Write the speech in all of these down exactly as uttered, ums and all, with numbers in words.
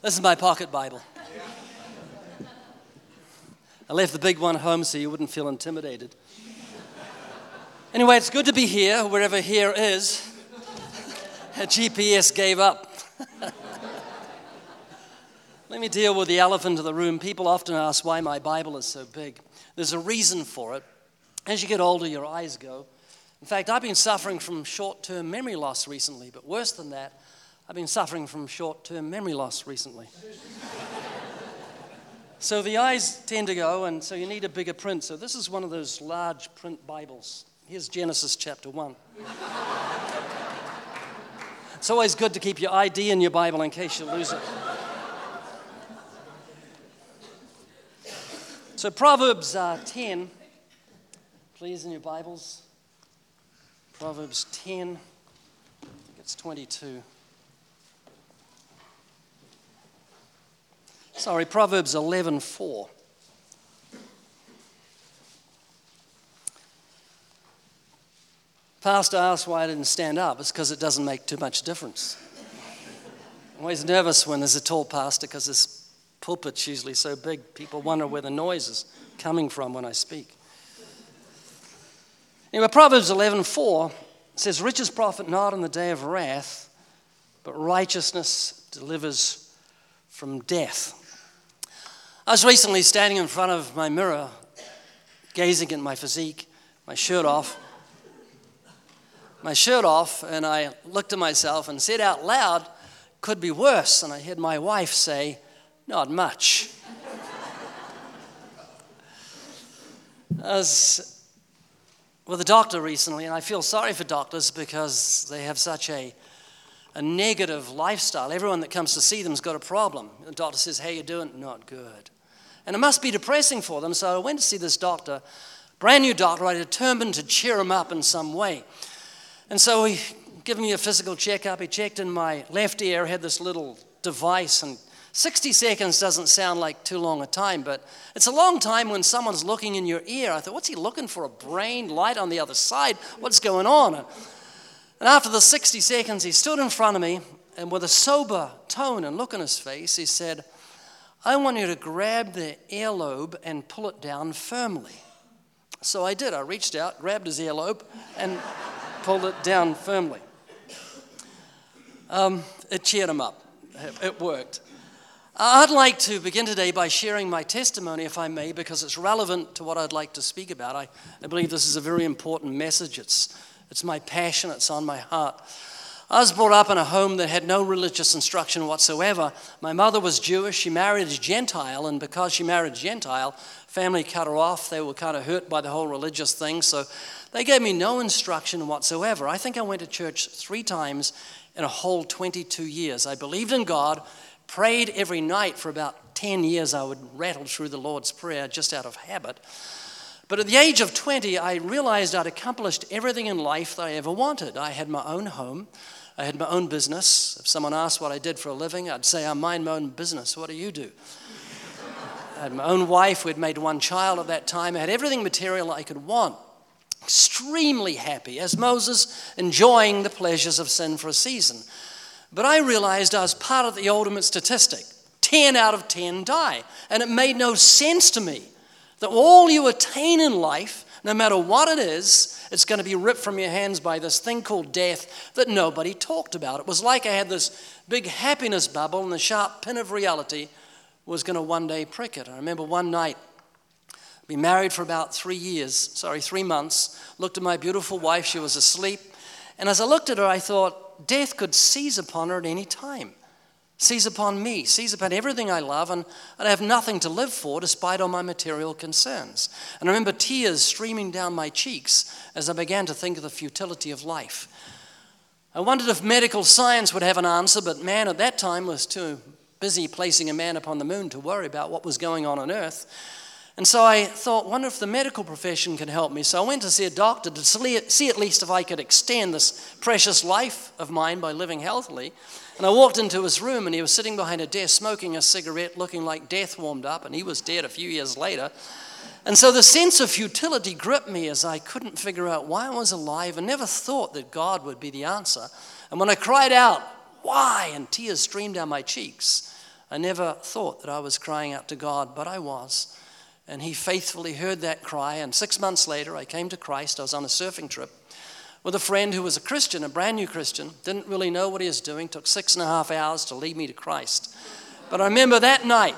This is my pocket Bible. I left the big one at home so you wouldn't feel intimidated. Anyway, it's good to be here, wherever here is. G P S gave up. Let me deal with the elephant in the room. People often ask why my Bible is so big. There's a reason for it. As you get older, your eyes go. In fact, I've been suffering from short-term memory loss recently, but worse than that, I've been suffering from short-term memory loss recently. So the eyes tend to go, and so you need a bigger print. So this is one of those large print Bibles. Here's Genesis chapter one. It's always good to keep your I D in your Bible in case you lose it. So Proverbs uh, ten, please, in your Bibles. Proverbs ten, I think it's twenty-two. Sorry, Proverbs eleven four. Pastor asked why I didn't stand up. It's because it doesn't make too much difference. I'm always nervous when there's a tall pastor because this pulpit's usually so big, people wonder where the noise is coming from when I speak. Anyway, Proverbs eleven four says, riches profit not in the day of wrath, but righteousness delivers from death. I was recently standing in front of my mirror, gazing at my physique, my shirt off, my shirt off, and I looked at myself and said out loud, could be worse. And I heard my wife say, not much. I was with a doctor recently, and I feel sorry for doctors because they have such a, a negative lifestyle. Everyone that comes to see them's got a problem. The doctor says, how you doing? Not good. And it must be depressing for them, so I went to see this doctor, brand new doctor. I determined to cheer him up in some way. And so he gave me a physical checkup. He checked in my left ear, had this little device, and sixty seconds doesn't sound like too long a time, but it's a long time when someone's looking in your ear. I thought, what's he looking for, a brain light on the other side? What's going on? And after the sixty seconds, he stood in front of me, and with a sober tone and look on his face, he said, I want you to grab the earlobe and pull it down firmly. So I did. I reached out, grabbed his earlobe, and pulled it down firmly. Um, it cheered him up. It, it worked. I'd like to begin today by sharing my testimony, if I may, because it's relevant to what I'd like to speak about. I, I believe this is a very important message. It's, it's my passion. It's on my heart. I was brought up in a home that had no religious instruction whatsoever. My mother was Jewish. She married a Gentile, and because she married a Gentile, family cut her off. They were kind of hurt by the whole religious thing, so they gave me no instruction whatsoever. I think I went to church three times in a whole twenty-two years. I believed in God, prayed every night for about ten years. I would rattle through the Lord's Prayer just out of habit. But at the age of twenty, I realized I'd accomplished everything in life that I ever wanted. I had my own home. I had my own business. If someone asked what I did for a living, I'd say I mind my own business. What do you do? I had my own wife. We'd made one child at that time. I had everything material I could want. Extremely happy, as Moses, enjoying the pleasures of sin for a season. But I realized I was part of the ultimate statistic. ten out of ten die. And it made no sense to me that all you attain in life, no matter what it is, it's going to be ripped from your hands by this thing called death that nobody talked about. It was like I had this big happiness bubble and the sharp pin of reality was going to one day prick it. I remember one night, I'd been married for about three years, sorry, three months, looked at my beautiful wife, she was asleep, and as I looked at her, I thought, death could seize upon her at any time. Seize upon me, seize upon everything I love, and I'd have nothing to live for despite all my material concerns. And I remember tears streaming down my cheeks as I began to think of the futility of life. I wondered if medical science would have an answer, but man at that time was too busy placing a man upon the moon to worry about what was going on on Earth. And so I thought, wonder if the medical profession can help me. So I went to see a doctor to see at least if I could extend this precious life of mine by living healthily. And I walked into his room, and he was sitting behind a desk smoking a cigarette, looking like death warmed up, and he was dead a few years later. And so the sense of futility gripped me as I couldn't figure out why I was alive and never thought that God would be the answer. And when I cried out, why, and tears streamed down my cheeks, I never thought that I was crying out to God, but I was. And he faithfully heard that cry. And six months later, I came to Christ. I was on a surfing trip with a friend who was a Christian, a brand new Christian. Didn't really know what he was doing. Took six and a half hours to lead me to Christ. But I remember that night,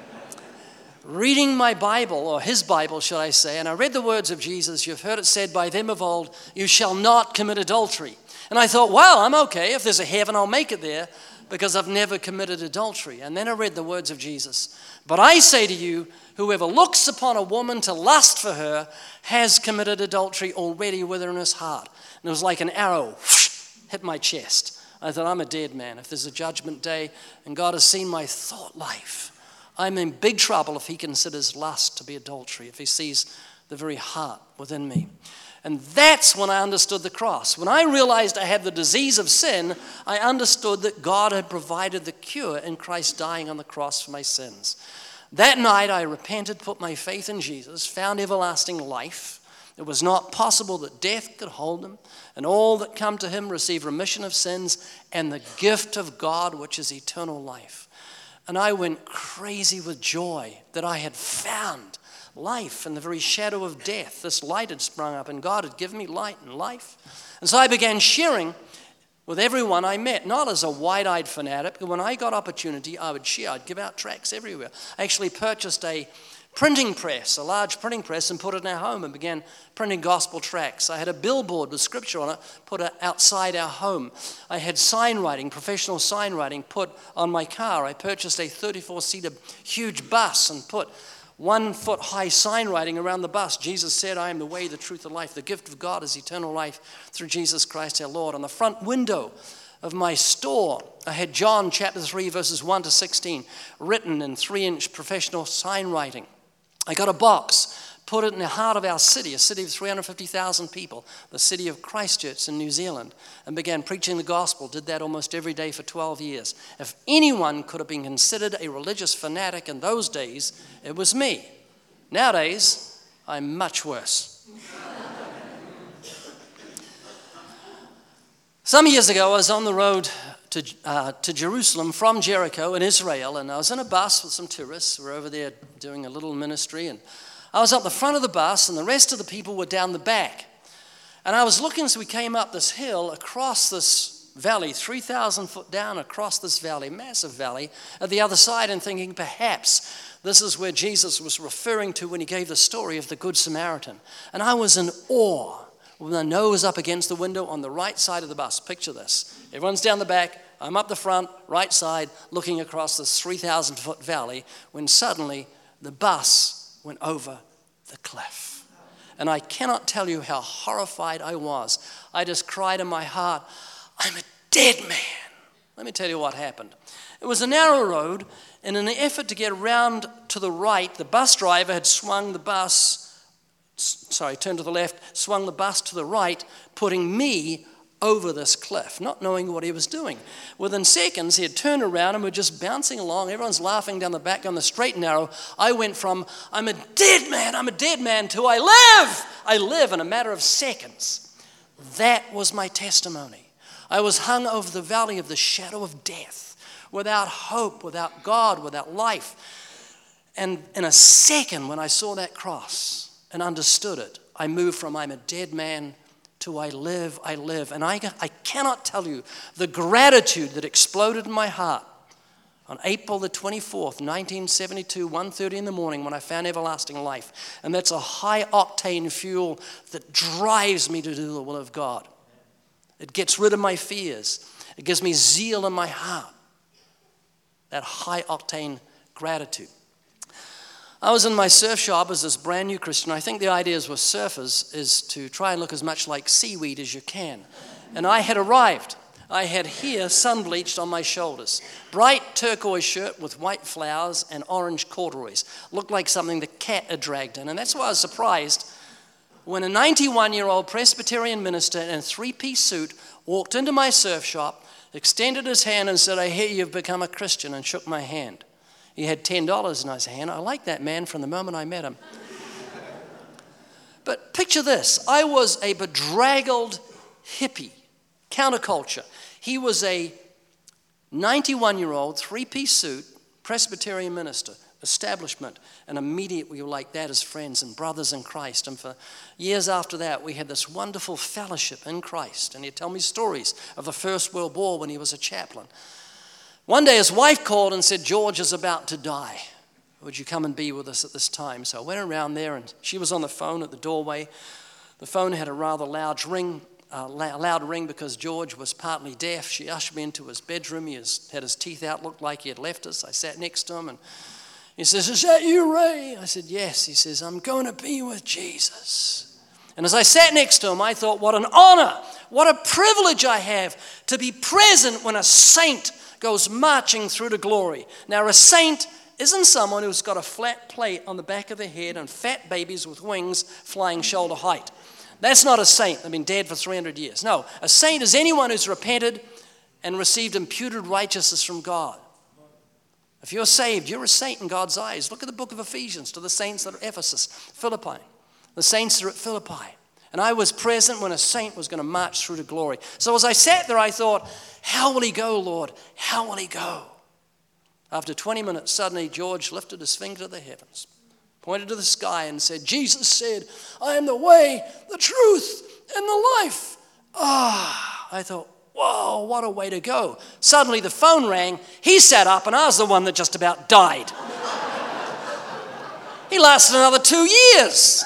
reading my Bible, or his Bible, should I say, and I read the words of Jesus. You've heard it said by them of old, you shall not commit adultery. And I thought, well, I'm okay. If there's a heaven, I'll make it there, because I've never committed adultery. And then I read the words of Jesus. But I say to you, whoever looks upon a woman to lust for her has committed adultery already with her in his heart. And it was like an arrow hit my chest. I thought, I'm a dead man. If there's a judgment day and God has seen my thought life, I'm in big trouble if he considers lust to be adultery, if he sees the very heart within me. And that's when I understood the cross. When I realized I had the disease of sin, I understood that God had provided the cure in Christ dying on the cross for my sins. That night I repented, put my faith in Jesus, found everlasting life. It was not possible that death could hold him, and all that come to him receive remission of sins and the gift of God, which is eternal life. And I went crazy with joy that I had found life in the very shadow of death. This light had sprung up, and God had given me light and life. And so I began sharing with everyone I met, not as a wide-eyed fanatic, but when I got opportunity, I would share. I'd give out tracts everywhere. I actually purchased a printing press, a large printing press, and put it in our home and began printing gospel tracts. I had a billboard with scripture on it, put it outside our home. I had sign writing, professional sign writing, put on my car. I purchased a thirty-four seater huge bus and put one foot high sign writing around the bus. Jesus said, I am the way, the truth, and life. The gift of God is eternal life through Jesus Christ our Lord. On the front window of my store, I had John chapter three, verses one to sixteen, written in three-inch professional sign writing. I got a box, put it in the heart of our city, a city of three hundred fifty thousand people, the city of Christchurch in New Zealand, and began preaching the gospel. Did that almost every day for twelve years. If anyone could have been considered a religious fanatic in those days, it was me. Nowadays, I'm much worse. Some years ago, I was on the road to, uh, to Jerusalem from Jericho in Israel, and I was in a bus with some tourists who were over there doing a little ministry, and I was up the front of the bus, and the rest of the people were down the back. And I was looking as we came up this hill across this valley, three thousand foot down across this valley, massive valley, at the other side, and thinking perhaps this is where Jesus was referring to when he gave the story of the Good Samaritan. And I was in awe with my nose up against the window on the right side of the bus. Picture this. Everyone's down the back. I'm up the front, right side, looking across this three thousand foot valley, when suddenly the bus went over the cliff. And I cannot tell you how horrified I was. I just cried in my heart, I'm a dead man. Let me tell you what happened. It was a narrow road, and in an effort to get around to the right, the bus driver had swung the bus sorry, turned to the left, swung the bus to the right, putting me over this cliff, not knowing what he was doing. Within seconds, he had turned around and we're just bouncing along. Everyone's laughing down the back on the straight and narrow. I went from, I'm a dead man, I'm a dead man, to I live. I live in a matter of seconds. That was my testimony. I was hung over the valley of the shadow of death, without hope, without God, without life. And in a second, when I saw that cross and understood it, I moved from I'm a dead man to I live, I live. And I, I cannot tell you the gratitude that exploded in my heart on April the twenty-fourth, nineteen seventy-two, one thirty in the morning, when I found everlasting life. And that's a high-octane fuel that drives me to do the will of God. It gets rid of my fears. It gives me zeal in my heart. That high-octane gratitude. I was in my surf shop as this brand new Christian. I think the idea is with surfers is to try and look as much like seaweed as you can. And I had arrived. I had hair sun-bleached on my shoulders. Bright turquoise shirt with white flowers and orange corduroys. Looked like something the cat had dragged in. And that's why I was surprised when a ninety-one-year-old Presbyterian minister in a three-piece suit walked into my surf shop, extended his hand and said, I hear you've become a Christian, and shook my hand. He had ten dollars in his hand. I liked that man from the moment I met him. But picture this. I was a bedraggled hippie, counterculture. He was a ninety-one-year-old, three-piece suit, Presbyterian minister, establishment, and immediately we were like that as friends and brothers in Christ. And for years after that, we had this wonderful fellowship in Christ. And he'd tell me stories of the First World War when he was a chaplain. One day his wife called and said, George is about to die. Would you come and be with us at this time? So I went around there, and she was on the phone at the doorway. The phone had a rather loud ring, uh, loud ring because George was partly deaf. She ushered me into his bedroom. He was, had his teeth out, looked like he had left us. I sat next to him, and he says, is that you, Ray? I said, yes. He says, I'm going to be with Jesus. And as I sat next to him, I thought, what an honor, what a privilege I have to be present when a saint goes marching through to glory. Now, a saint isn't someone who's got a flat plate on the back of their head and fat babies with wings flying shoulder height. That's not a saint. They've been dead for three hundred years. No, a saint is anyone who's repented and received imputed righteousness from God. If you're saved, you're a saint in God's eyes. Look at the book of Ephesians to the saints that are at Ephesus, Philippi. The saints that are at Philippi. And I was present when a saint was going to march through to glory. So as I sat there, I thought, how will he go, Lord? How will he go? After twenty minutes, suddenly George lifted his finger to the heavens, pointed to the sky and said, Jesus said, I am the way, the truth, and the life. Ah, I thought, whoa, what a way to go. Suddenly the phone rang. He sat up, and I was the one that just about died. He lasted another two years.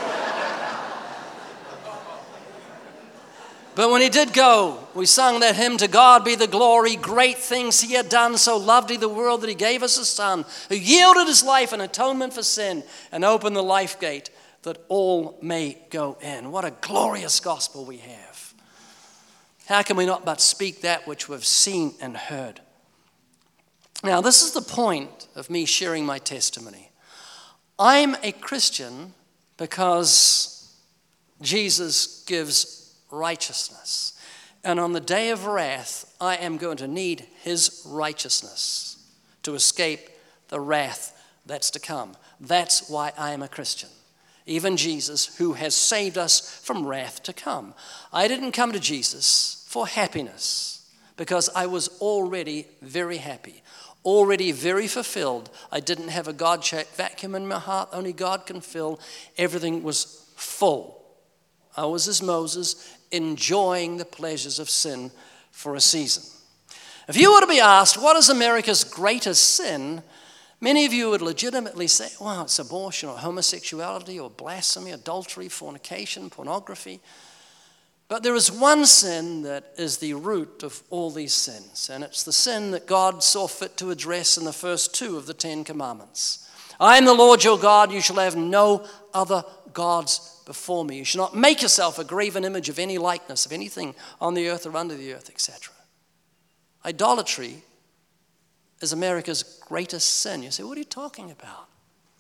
But when he did go, we sung that hymn, To God be the glory, great things he had done, so loved he the world that he gave us a son, who yielded his life in atonement for sin and opened the life gate that all may go in. What a glorious gospel we have. How can we not but speak that which we've seen and heard? Now, this is the point of me sharing my testimony. I'm a Christian because Jesus gives righteousness. And on the day of wrath, I am going to need his righteousness to escape the wrath that's to come. That's why I am a Christian. Even Jesus, who has saved us from wrath to come. I didn't come to Jesus for happiness because I was already very happy, already very fulfilled. I didn't have a God-shaped vacuum in my heart. Only God can fill. Everything was full. I was as Moses, enjoying the pleasures of sin for a season. If you were to be asked, what is America's greatest sin? Many of you would legitimately say, well, it's abortion or homosexuality or blasphemy, adultery, fornication, pornography. But there is one sin that is the root of all these sins, and it's the sin that God saw fit to address in the first two of the Ten Commandments. I am the Lord your God, you shall have no other gods before me. You shall not make yourself a graven image of any likeness, of anything on the earth or under the earth, et cetera. Idolatry is America's greatest sin. You say, what are you talking about?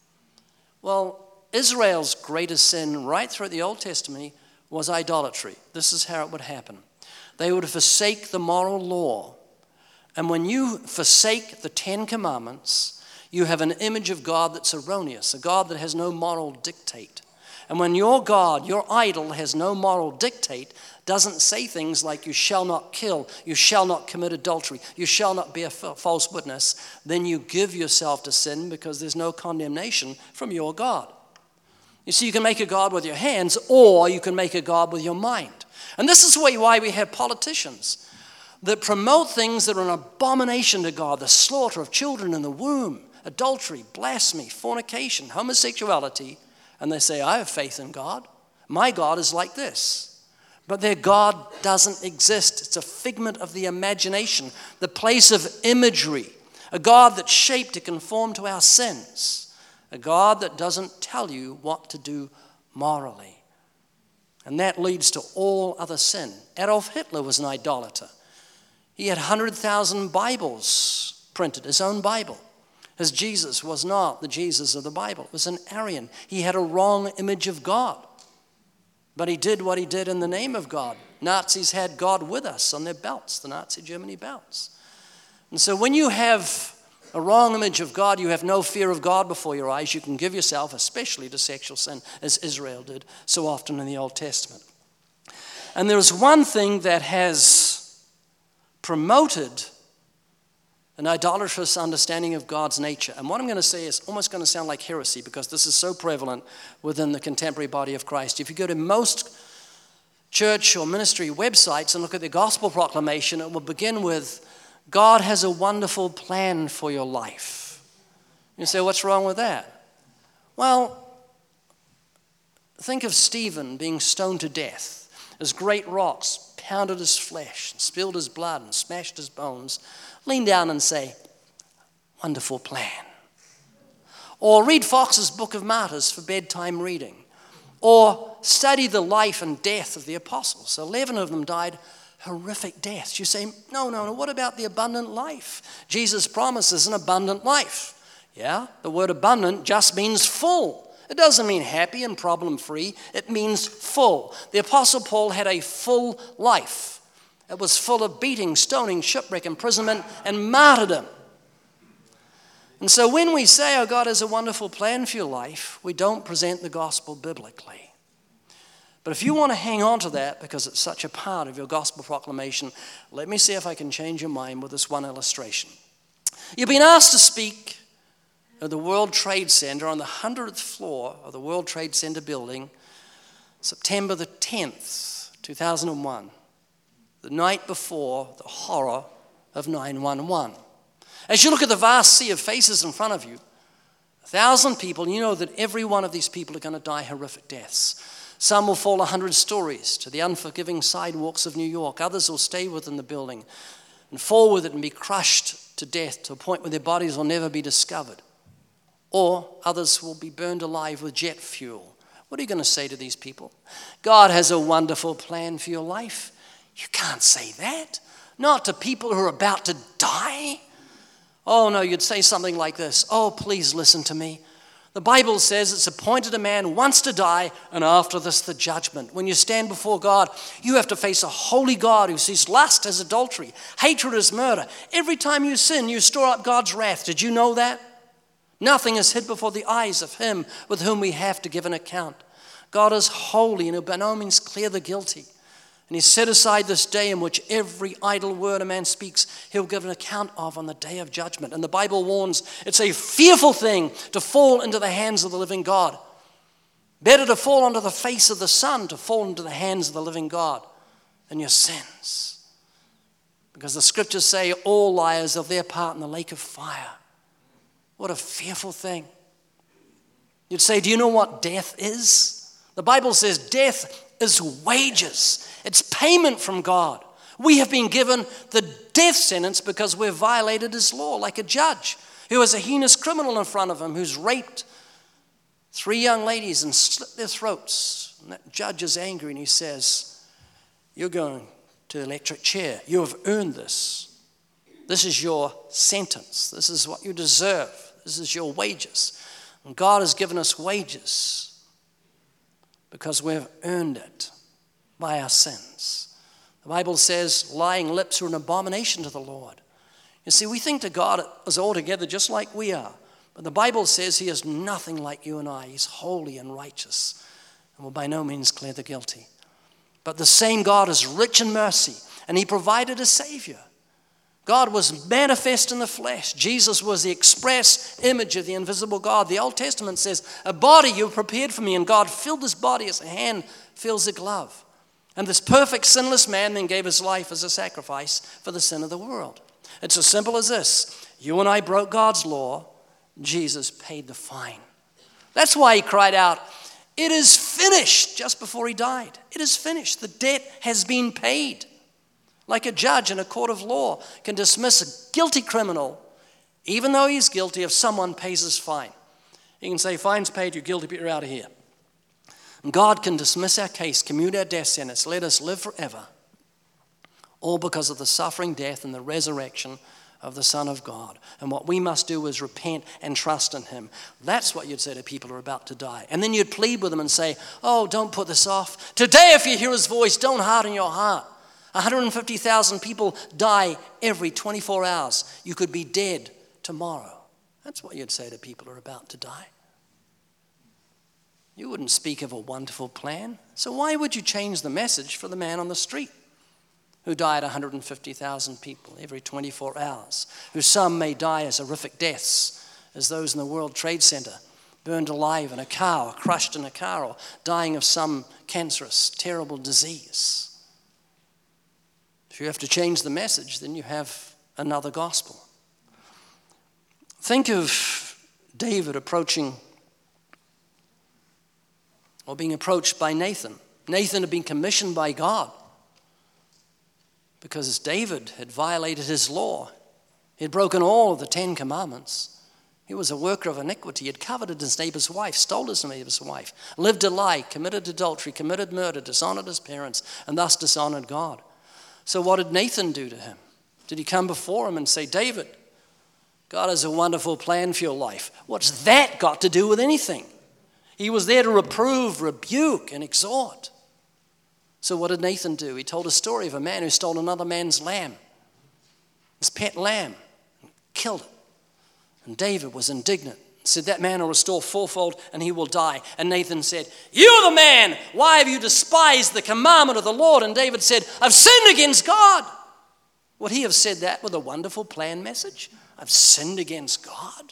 Well, Israel's greatest sin right throughout the Old Testament was idolatry. This is how it would happen. They would forsake the moral law. And when you forsake the Ten Commandments, you have an image of God that's erroneous, a God that has no moral dictate. And when your God, your idol, has no moral dictate, doesn't say things like you shall not kill, you shall not commit adultery, you shall not bear false witness, then you give yourself to sin because there's no condemnation from your God. You see, you can make a God with your hands, or you can make a God with your mind. And this is why we have politicians that promote things that are an abomination to God, the slaughter of children in the womb, adultery, blasphemy, fornication, homosexuality. And they say, I have faith in God. My God is like this. But their God doesn't exist. It's a figment of the imagination, the place of imagery, a God that's shaped to conform to our sins, a God that doesn't tell you what to do morally. And that leads to all other sin. Adolf Hitler was an idolater. He had one hundred thousand Bibles printed, his own Bible. His Jesus was not the Jesus of the Bible. It was an Aryan. He had a wrong image of God. But he did what he did in the name of God. Nazis had God with us on their belts, the Nazi Germany belts. And so when you have a wrong image of God, you have no fear of God before your eyes. You can give yourself, especially to sexual sin, as Israel did so often in the Old Testament. And there is one thing that has promoted an idolatrous understanding of God's nature. And what I'm going to say is almost going to sound like heresy because this is so prevalent within the contemporary body of Christ. If you go to most church or ministry websites and look at the gospel proclamation, it will begin with, God has a wonderful plan for your life. You say, what's wrong with that? Well, think of Stephen being stoned to death as great rocks pounded his flesh, and spilled his blood, and smashed his bones. Lean down and say, wonderful plan. Or read Fox's Book of Martyrs for bedtime reading. Or study the life and death of the apostles. Eleven of them died horrific deaths. You say, no, no, no, what about the abundant life? Jesus promises an abundant life. Yeah, the word abundant just means full. It doesn't mean happy and problem-free. It means full. The Apostle Paul had a full life. It was full of beating, stoning, shipwreck, imprisonment, and martyrdom. And so when we say, oh, God has a wonderful plan for your life, we don't present the gospel biblically. But if you want to hang on to that because it's such a part of your gospel proclamation, let me see if I can change your mind with this one illustration. You've been asked to speak at the World Trade Center on the hundredth floor of the World Trade Center building, September the tenth, two thousand one, the night before the horror of nine one one. As you look at the vast sea of faces in front of you, a thousand people, you know that every one of these people are going to die horrific deaths. Some will fall a hundred stories to the unforgiving sidewalks of New York. Others will stay within the building and fall with it and be crushed to death to a point where their bodies will never be discovered. Or others will be burned alive with jet fuel. What are you going to say to these people? God has a wonderful plan for your life. You can't say that. Not to people who are about to die. Oh no, you'd say something like this. Oh, please listen to me. The Bible says it's appointed a man once to die, and after this the judgment. When you stand before God, you have to face a holy God who sees lust as adultery, hatred as murder. Every time you sin, you store up God's wrath. Did you know that? Nothing is hid before the eyes of him with whom we have to give an account. God is holy and will by no means clear the guilty. And he set aside this day in which every idle word a man speaks, he'll give an account of on the day of judgment. And the Bible warns it's a fearful thing to fall into the hands of the living God. Better to fall onto the face of the sun to fall into the hands of the living God than your sins. Because the scriptures say all liars have their part in the lake of fire. What a fearful thing. You'd say, do you know what death is? The Bible says death is wages. It's payment from God. We have been given the death sentence because we've violated his law, like a judge who has a heinous criminal in front of him who's raped three young ladies and slit their throats. And that judge is angry and he says, you're going to the electric chair. You have earned this. This is your sentence. This is what you deserve. This is your wages. And God has given us wages because we've earned it by our sins. The Bible says lying lips are an abomination to the Lord. You see, we think that God is altogether just like we are. But the Bible says he is nothing like you and I. He's holy and righteous and will by no means clear the guilty. But the same God is rich in mercy, and he provided a Savior. God was manifest in the flesh. Jesus was the express image of the invisible God. The Old Testament says, a body you prepared for me, and God filled this body as a hand fills a glove. And this perfect sinless man then gave his life as a sacrifice for the sin of the world. It's as simple as this. You and I broke God's law. Jesus paid the fine. That's why he cried out, it is finished, just before he died. It is finished. The debt has been paid. Like a judge in a court of law can dismiss a guilty criminal, even though he's guilty, if someone pays his fine. He can say, fine's paid, you're guilty, but you're out of here. And God can dismiss our case, commute our death sentence, let us live forever, all because of the suffering, death, and the resurrection of the Son of God. And what we must do is repent and trust in him. That's what you'd say to people who are about to die. And then you'd plead with them and say, oh, don't put this off. Today, if you hear his voice, don't harden your heart. one hundred fifty thousand people die every twenty-four hours. You could be dead tomorrow. That's what you'd say to people who are about to die. You wouldn't speak of a wonderful plan. So why would you change the message for the man on the street who die at one hundred fifty thousand people every twenty-four hours, who some may die as horrific deaths, as those in the World Trade Center, burned alive in a car or crushed in a car or dying of some cancerous, terrible disease. If you have to change the message, then you have another gospel. Think of David approaching or being approached by Nathan. Nathan had been commissioned by God because David had violated his law. He had broken all of the Ten Commandments. He was a worker of iniquity. He had coveted his neighbor's wife, stole his neighbor's wife, lived a lie, committed adultery, committed murder, dishonored his parents, and thus dishonored God. So what did Nathan do to him? Did he come before him and say, David, God has a wonderful plan for your life? What's that got to do with anything? He was there to reprove, rebuke, and exhort. So what did Nathan do? He told a story of a man who stole another man's lamb, his pet lamb, and killed it. And David was indignant, said, that man will restore fourfold and he will die. And Nathan said, you're the man. Why have you despised the commandment of the Lord? And David said, I've sinned against God. Would he have said that with a wonderful plan message? I've sinned against God?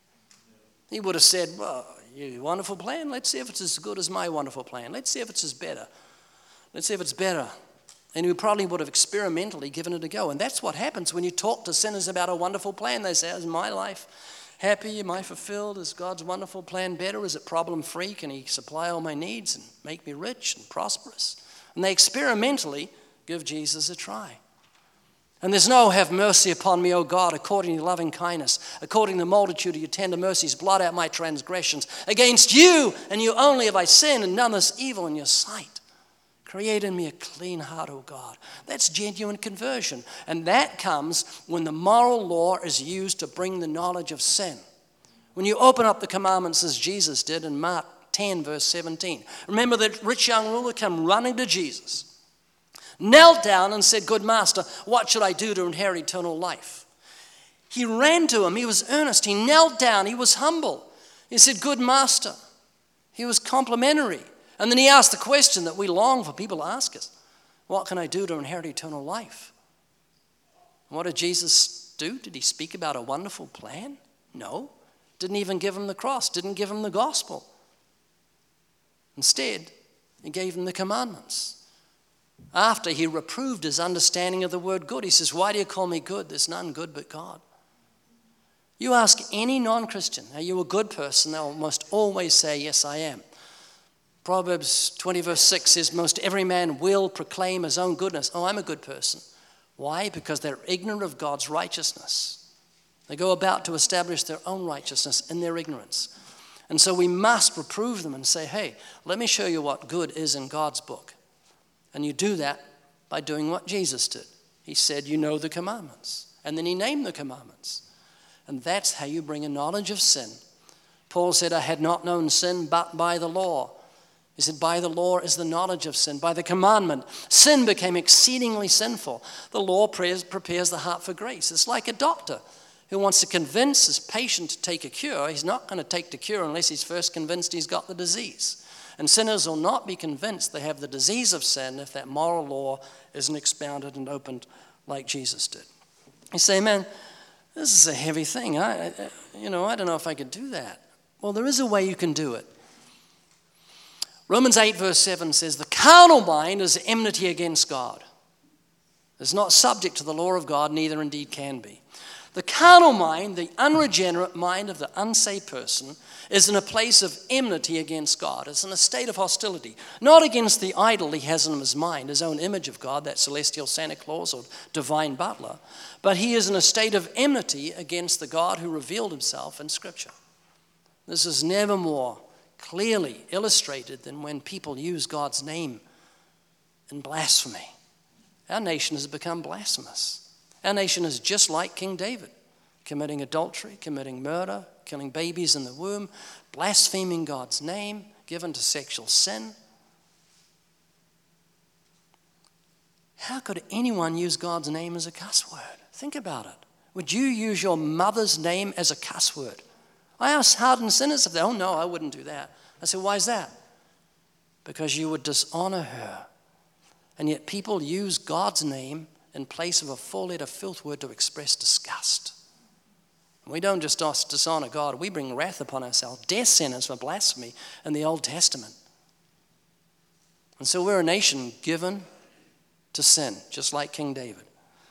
He would have said, well, you wonderful plan? Let's see if it's as good as my wonderful plan. Let's see if it's as better. Let's see if it's better. And he probably would have experimentally given it a go. And that's what happens when you talk to sinners about a wonderful plan. They say, is my life happy? Am I fulfilled? Is God's wonderful plan better? Is it problem-free? Can he supply all my needs and make me rich and prosperous? And they experimentally give Jesus a try. And there's no, have mercy upon me, O God, according to your loving kindness, according to the multitude of your tender mercies, blot out my transgressions. Against you and you only have I sinned and done this evil in your sight. Create in me a clean heart, O God. That's genuine conversion. And that comes when the moral law is used to bring the knowledge of sin. When you open up the commandments as Jesus did in Mark ten, verse seventeen. Remember that rich young ruler came running to Jesus, knelt down and said, good master, what should I do to inherit eternal life? He ran to him. He was earnest. He knelt down. He was humble. He said, good master. He was complimentary. And then he asked the question that we long for people to ask us. What can I do to inherit eternal life? And what did Jesus do? Did he speak about a wonderful plan? No. Didn't even give him the cross. Didn't give him the gospel. Instead, he gave him the commandments. After he reproved his understanding of the word good, he says, why do you call me good? There's none good but God. You ask any non-Christian, are you a good person? They'll almost always say, yes, I am. Proverbs twenty verse six says, most every man will proclaim his own goodness. Oh, I'm a good person. Why? Because they're ignorant of God's righteousness. They go about to establish their own righteousness in their ignorance. And so we must reprove them and say, hey, let me show you what good is in God's book. And you do that by doing what Jesus did. He said, you know the commandments. And then he named the commandments. And that's how you bring a knowledge of sin. Paul said, I had not known sin but by the law. He said, by the law is the knowledge of sin. By the commandment, sin became exceedingly sinful. The law prepares the heart for grace. It's like a doctor who wants to convince his patient to take a cure. He's not going to take the cure unless he's first convinced he's got the disease. And sinners will not be convinced they have the disease of sin if that moral law isn't expounded and opened like Jesus did. You say, man, this is a heavy thing. I, I, you know, I don't know if I could do that. Well, there is a way you can do it. Romans eight verse seven says, the carnal mind is enmity against God. It's not subject to the law of God, neither indeed can be. The carnal mind, the unregenerate mind of the unsaved person, is in a place of enmity against God. It's in a state of hostility, not against the idol he has in his mind, his own image of God, that celestial Santa Claus or divine butler, but he is in a state of enmity against the God who revealed himself in Scripture. This is never more clearly illustrated than when people use God's name in blasphemy. Our nation has become blasphemous. Our nation is just like King David, committing adultery, committing murder, killing babies in the womb, blaspheming God's name, given to sexual sin. How could anyone use God's name as a cuss word? Think about it. Would you use your mother's name as a cuss word? I asked hardened sinners if they, oh no, I wouldn't do that. I said, why is that? Because you would dishonor her. And yet people use God's name in place of a four-letter filth word to express disgust. We don't just dishonor God, we bring wrath upon ourselves. Death sentence for blasphemy in the Old Testament. And so we're a nation given to sin, just like King David.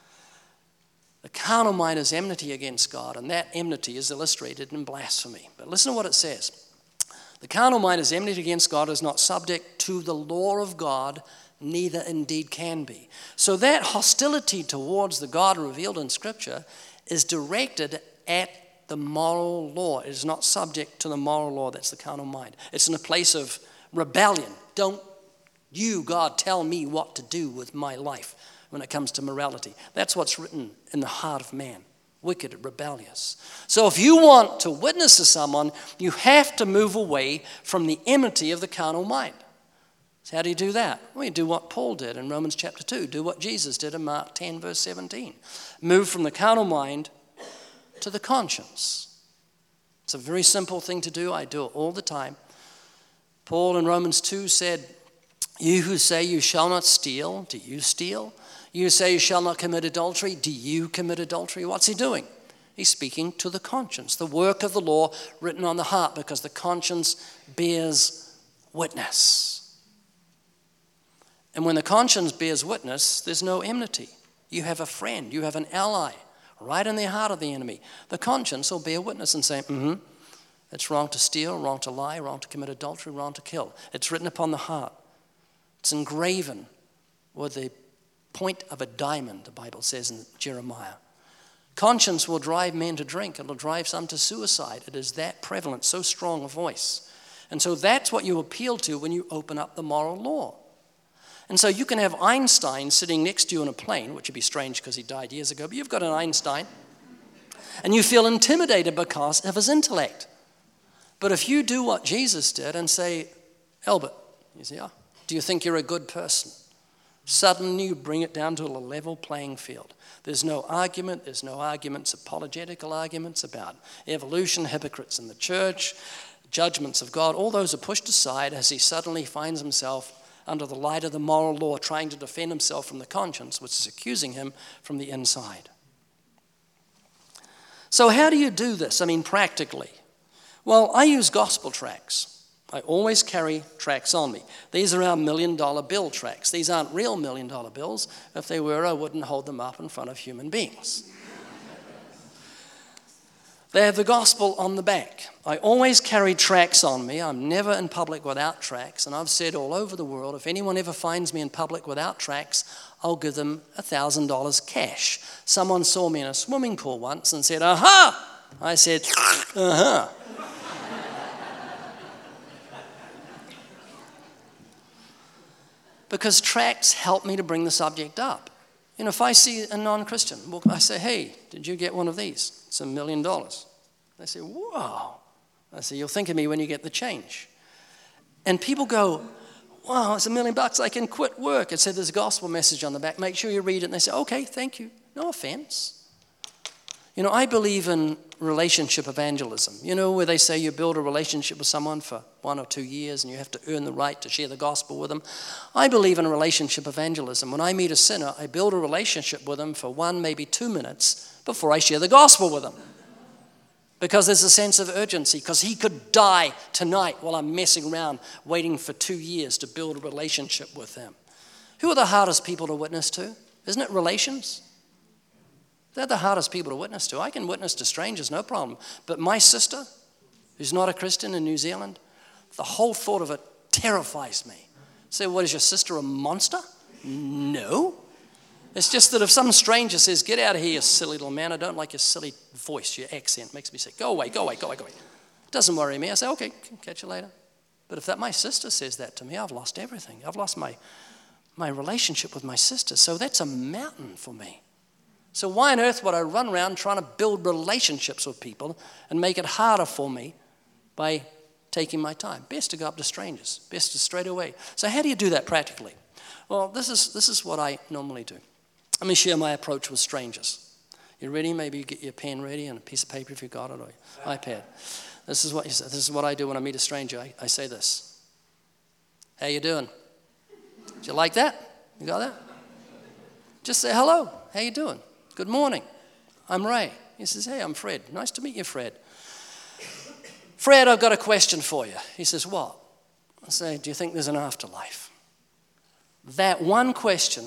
The carnal mind is enmity against God, and that enmity is illustrated in blasphemy. But listen to what it says. The carnal mind is enmity against God, is not subject to the law of God, neither indeed can be. So that hostility towards the God revealed in Scripture is directed at the moral law. It is not subject to the moral law. That's the carnal mind. It's in a place of rebellion. Don't you, God, tell me what to do with my life when it comes to morality. That's what's written in the heart of man. Wicked, rebellious. So if you want to witness to someone, you have to move away from the enmity of the carnal mind. So how do you do that? Well, you do what Paul did in Romans chapter two. Do what Jesus did in Mark ten, verse seventeen. Move from the carnal mind to the conscience. It's a very simple thing to do. I do it all the time. Paul in Romans two said, you who say you shall not steal, do you steal? You say you shall not commit adultery, do you commit adultery? What's he doing? He's speaking to the conscience, the work of the law written on the heart, because the conscience bears witness. And when the conscience bears witness, there's no enmity. You have a friend, you have an ally, right in the heart of the enemy. The conscience will bear witness and say, mm-hmm, it's wrong to steal, wrong to lie, wrong to commit adultery, wrong to kill. It's written upon the heart. It's engraven with the point of a diamond, the Bible says in Jeremiah. Conscience will drive men to drink. It'll drive some to suicide. It is that prevalent, so strong a voice. And so that's what you appeal to when you open up the moral law. And so you can have Einstein sitting next to you on a plane, which would be strange because he died years ago, but you've got an Einstein, and you feel intimidated because of his intellect. But if you do what Jesus did and say, Albert, you say, oh, do you think you're a good person? Suddenly you bring it down to a level playing field. There's no argument, there's no arguments, apologetical arguments about evolution, hypocrites in the church, judgments of God. All those are pushed aside as he suddenly finds himself under the light of the moral law, trying to defend himself from the conscience, which is accusing him from the inside. So how do you do this? I mean, practically. Well, I use gospel tracts. I always carry tracts on me. These are our million dollar bill tracts. These aren't real million dollar bills. If they were, I wouldn't hold them up in front of human beings. They have the gospel on the back. I always carry tracts on me. I'm never in public without tracts. And I've said all over the world, if anyone ever finds me in public without tracts, I'll give them one thousand dollars cash. Someone saw me in a swimming pool once and said, aha! I said, uh-huh. Because tracts help me to bring the subject up. You know, if I see a non-Christian, I say, hey, did you get one of these? It's a million dollars. They say, whoa. I say, you'll think of me when you get the change. And people go, wow, it's a million bucks. I can quit work. It said there's a gospel message on the back. Make sure you read it. And they say, okay, thank you. No offense. You know, I believe in relationship evangelism. You know, where they say you build a relationship with someone for one or two years and you have to earn the right to share the gospel with them. I believe in relationship evangelism. When I meet a sinner, I build a relationship with them for one, maybe two minutes before I share the gospel with them. Because there's a sense of urgency, because he could die tonight while I'm messing around waiting for two years to build a relationship with them. Who are the hardest people to witness to? Isn't it relations? They're the hardest people to witness to. I can witness to strangers, no problem. But my sister, who's not a Christian in New Zealand, the whole thought of it terrifies me. Say, what, is your sister a monster? No. It's just that if some stranger says, get out of here, you silly little man, I don't like your silly voice, your accent, makes me say, go away, go away, go away, go away. It doesn't worry me. I say, okay, catch you later. But if that my sister says that to me, I've lost everything. I've lost my, my relationship with my sister. So that's a mountain for me. So why on earth would I run around trying to build relationships with people and make it harder for me by taking my time? Best to go up to strangers. Best to straight away. So how do you do that practically? Well, this is, this is what I normally do. Let me share my approach with strangers. You ready? Maybe you get your pen ready and a piece of paper if you've got it, or your iPad. This is what you say. This is what I do when I meet a stranger. I, I say this. How you doing? Did you like that? You got that? Just say, hello, how you doing? Good morning. I'm Ray. He says, hey, I'm Fred. Nice to meet you, Fred. Fred, I've got a question for you. He says, what? I say, do you think there's an afterlife? That one question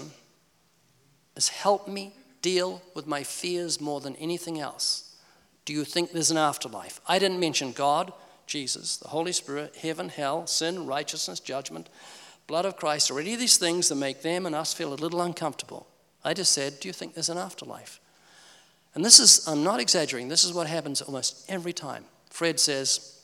has helped me deal with my fears more than anything else. Do you think there's an afterlife? I didn't mention God, Jesus, the Holy Spirit, heaven, hell, sin, righteousness, judgment, blood of Christ, or any of these things that make them and us feel a little uncomfortable. I just said, do you think there's an afterlife? And this is, I'm not exaggerating, this is what happens almost every time. Fred says,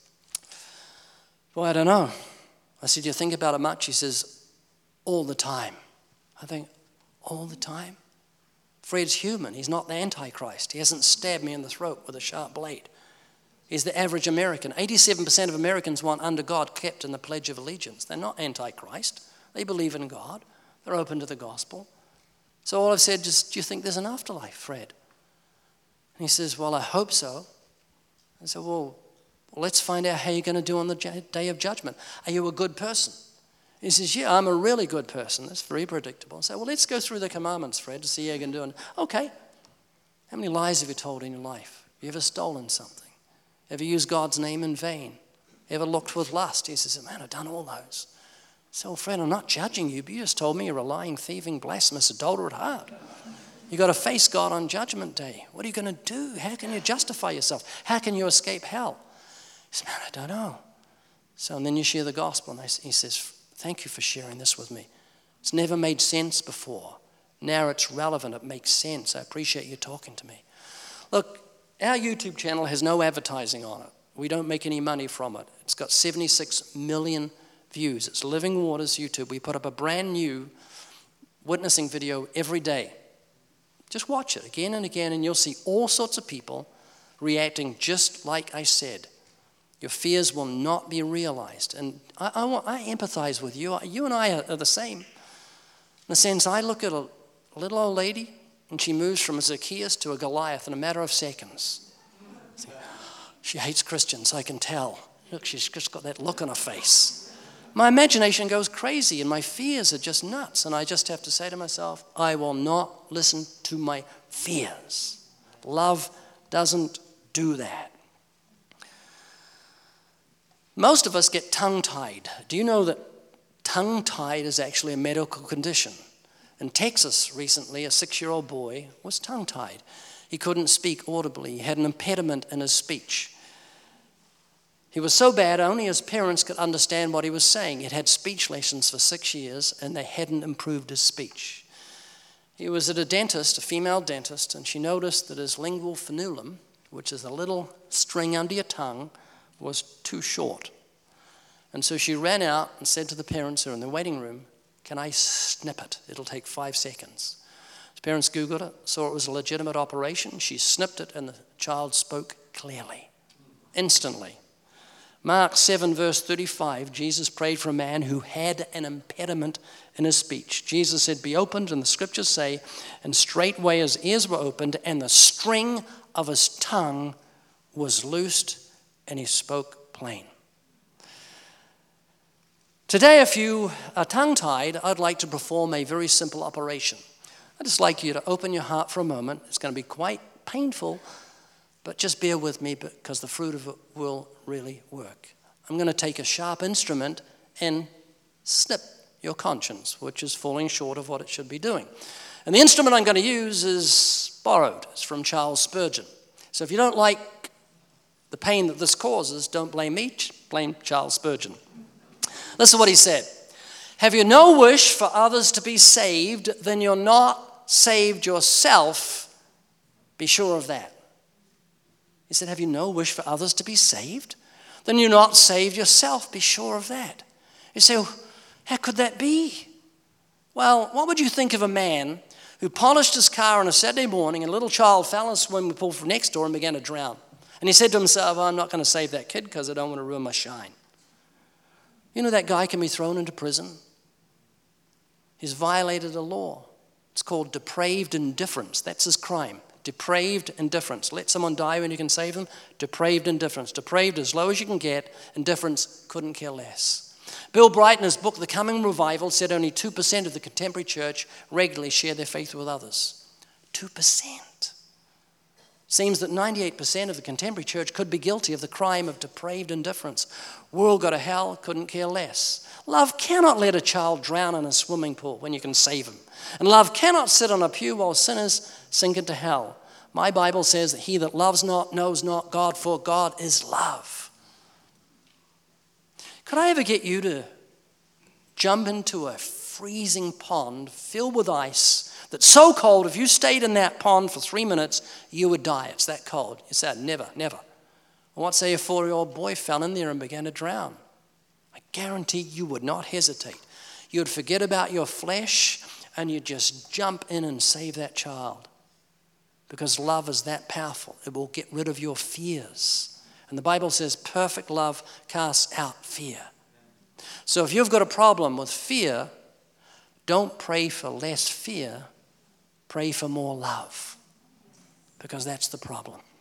boy, I don't know. I said, do you think about it much? He says, all the time. I think, all the time? Fred's human. He's not the Antichrist. He hasn't stabbed me in the throat with a sharp blade. He's the average American. eighty-seven percent of Americans want under God kept in the Pledge of Allegiance. They're not Antichrist. They believe in God. They're open to the gospel. So all I've said is, do you think there's an afterlife, Fred? And he says, well, I hope so. I said, well, well let's find out how you're going to do on the day of judgment. Are you a good person? He says, yeah, I'm a really good person. That's very predictable. I say, well, let's go through the commandments, Fred, to see how you can do it. Okay. How many lies have you told in your life? Have you ever stolen something? Ever used God's name in vain? Ever looked with lust? He says, man, I've done all those. So, well, Fred, I'm not judging you, but you just told me you're a lying, thieving, blasphemous, adulterer at heart. You've got to face God on judgment day. What are you going to do? How can you justify yourself? How can you escape hell? He says, man, I don't know. So, and then you share the gospel, and he says, thank you for sharing this with me. It's never made sense before. Now it's relevant. It makes sense. I appreciate you talking to me. Look, our YouTube channel has no advertising on it. We don't make any money from it. It's got seventy-six million views. It's Living Waters YouTube. We put up a brand new witnessing video every day. Just watch it again and again, and you'll see all sorts of people reacting just like I said. Your fears will not be realized. And I, I, want, I empathize with you. You and I are, are the same. In the sense, I look at a little old lady, and she moves from a Zacchaeus to a Goliath in a matter of seconds. She hates Christians, I can tell. Look, she's just got that look on her face. My imagination goes crazy, and my fears are just nuts. And I just have to say to myself, I will not listen to my fears. Love doesn't do that. Most of us get tongue-tied. Do you know that tongue-tied is actually a medical condition? In Texas recently, a six-year-old boy was tongue-tied. He couldn't speak audibly. He had an impediment in his speech. He was so bad, only his parents could understand what he was saying. He'd had speech lessons for six years, and they hadn't improved his speech. He was at a dentist, a female dentist, and she noticed that his lingual frenulum, which is a little string under your tongue, was too short. And so she ran out and said to the parents who were in the waiting room, can I snip it? It'll take five seconds. His parents Googled it, saw it was a legitimate operation. She snipped it, and the child spoke clearly, instantly. Mark seven, verse thirty-five, Jesus prayed for a man who had an impediment in his speech. Jesus said, be opened, and the scriptures say, and straightway his ears were opened, and the string of his tongue was loosed, and he spoke plain. Today, if you are tongue-tied, I'd like to perform a very simple operation. I'd just like you to open your heart for a moment. It's going to be quite painful, but just bear with me because the fruit of it will really work. I'm going to take a sharp instrument and snip your conscience, which is falling short of what it should be doing. And the instrument I'm going to use is borrowed. It's from Charles Spurgeon. So if you don't like the pain that this causes, don't blame me, blame Charles Spurgeon. Listen to what he said. Have you no wish for others to be saved, then you're not saved yourself. Be sure of that. He said, have you no wish for others to be saved? Then you're not saved yourself. Be sure of that. You say, well, how could that be? Well, what would you think of a man who polished his car on a Saturday morning and a little child fell in a swimming pool from next door and began to drown? And he said to himself, oh, I'm not going to save that kid because I don't want to ruin my shine. You know that guy can be thrown into prison. He's violated a law. It's called depraved indifference. That's his crime. Depraved indifference. Let someone die when you can save them. Depraved indifference. Depraved as low as you can get. Indifference couldn't care less. Bill Bright, in his book, The Coming Revival, said only two percent of the contemporary church regularly share their faith with others. two percent. Seems that ninety-eight percent of the contemporary church could be guilty of the crime of depraved indifference. World go to hell, couldn't care less. Love cannot let a child drown in a swimming pool when you can save him. And love cannot sit on a pew while sinners sink into hell. My Bible says that he that loves not knows not God, for God is love. Could I ever get you to jump into a freezing pond filled with ice that's so cold, if you stayed in that pond for three minutes, you would die? It's that cold. You said, never, never. Well, what say a four-year-old boy fell in there and began to drown? I guarantee you would not hesitate. You'd forget about your flesh and you'd just jump in and save that child. Because love is that powerful. It will get rid of your fears. And the Bible says perfect love casts out fear. So if you've got a problem with fear, don't pray for less fear. Pray for more love. Because that's the problem.